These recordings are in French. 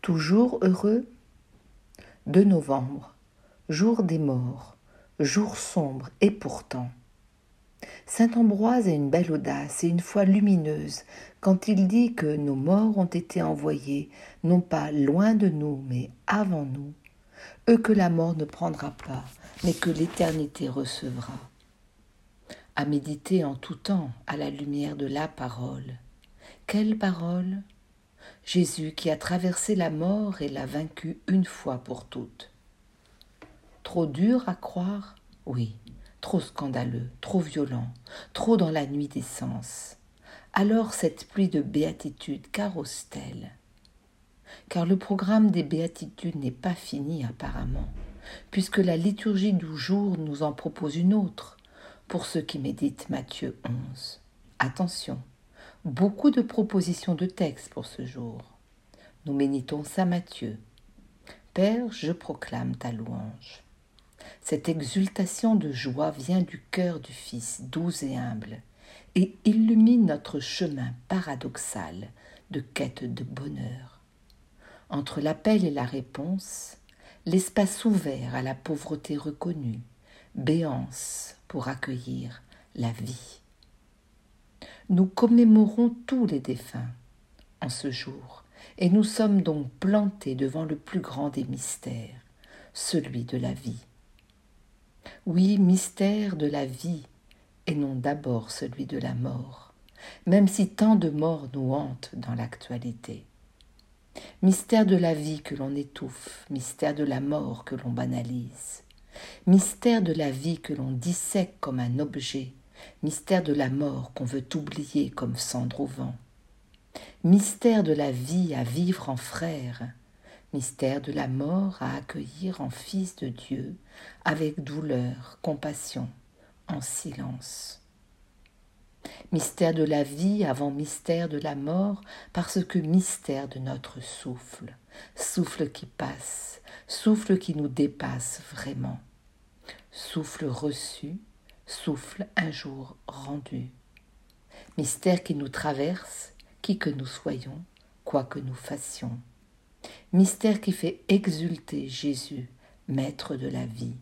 Toujours heureux ? 2 novembre, jour des morts, jour sombre et pourtant. Saint Ambroise a une belle audace et une foi lumineuse quand il dit que nos morts ont été envoyés, non pas loin de nous, mais avant nous, eux que la mort ne prendra pas, mais que l'éternité recevra. À méditer en tout temps à la lumière de la parole. Quelle parole ? Jésus qui a traversé la mort et l'a vaincue une fois pour toutes. Trop dur à croire ? Oui, trop scandaleux, trop violent, trop dans la nuit des sens. Alors cette pluie de béatitude carrosse-t-elle ? Car le programme des béatitudes n'est pas fini apparemment, puisque la liturgie du jour nous en propose une autre, pour ceux qui méditent Matthieu 11. Attention, beaucoup de propositions de textes pour ce jour. Nous méditons Saint Matthieu. Père, je proclame ta louange. Cette exultation de joie vient du cœur du Fils, doux et humble, et illumine notre chemin paradoxal de quête de bonheur. Entre l'appel et la réponse, l'espace ouvert à la pauvreté reconnue, béance pour accueillir la vie. Nous commémorons tous les défunts en ce jour, et nous sommes donc plantés devant le plus grand des mystères, celui de la vie. Oui, mystère de la vie, et non d'abord celui de la mort, même si tant de morts nous hantent dans l'actualité. Mystère de la vie que l'on étouffe, mystère de la mort que l'on banalise, mystère de la vie que l'on dissèque comme un objet, mystère de la mort qu'on veut oublier comme cendre au vent, mystère de la vie à vivre en frère, mystère de la mort à accueillir en fils de Dieu avec douleur, compassion, en silence. Mystère de la vie avant mystère de la mort, parce que mystère de notre souffle, souffle qui passe, souffle qui nous dépasse vraiment, souffle reçu, souffle un jour rendu. Mystère qui nous traverse, qui que nous soyons, quoi que nous fassions. Mystère qui fait exulter Jésus, maître de la vie.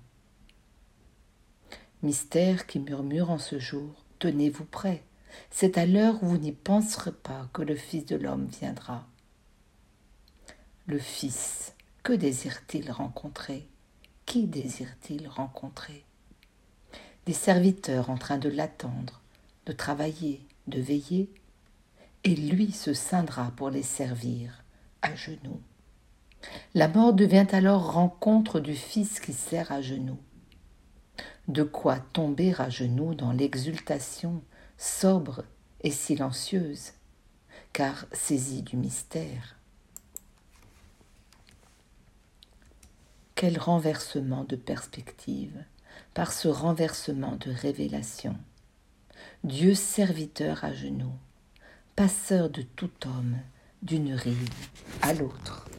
Mystère qui murmure en ce jour, tenez-vous prêts, c'est à l'heure où vous n'y penserez pas que le Fils de l'homme viendra. Le Fils, que désire-t-il rencontrer ? Qui désire-t-il rencontrer ? Des serviteurs en train de l'attendre, de travailler, de veiller, et lui se scindra pour les servir, à genoux. La mort devient alors rencontre du Fils qui sert à genoux. De quoi tomber à genoux dans l'exultation sobre et silencieuse, car saisi du mystère. Quel renversement de perspective, par ce renversement de révélation. Dieu serviteur à genoux, passeur de tout homme, d'une rive à l'autre.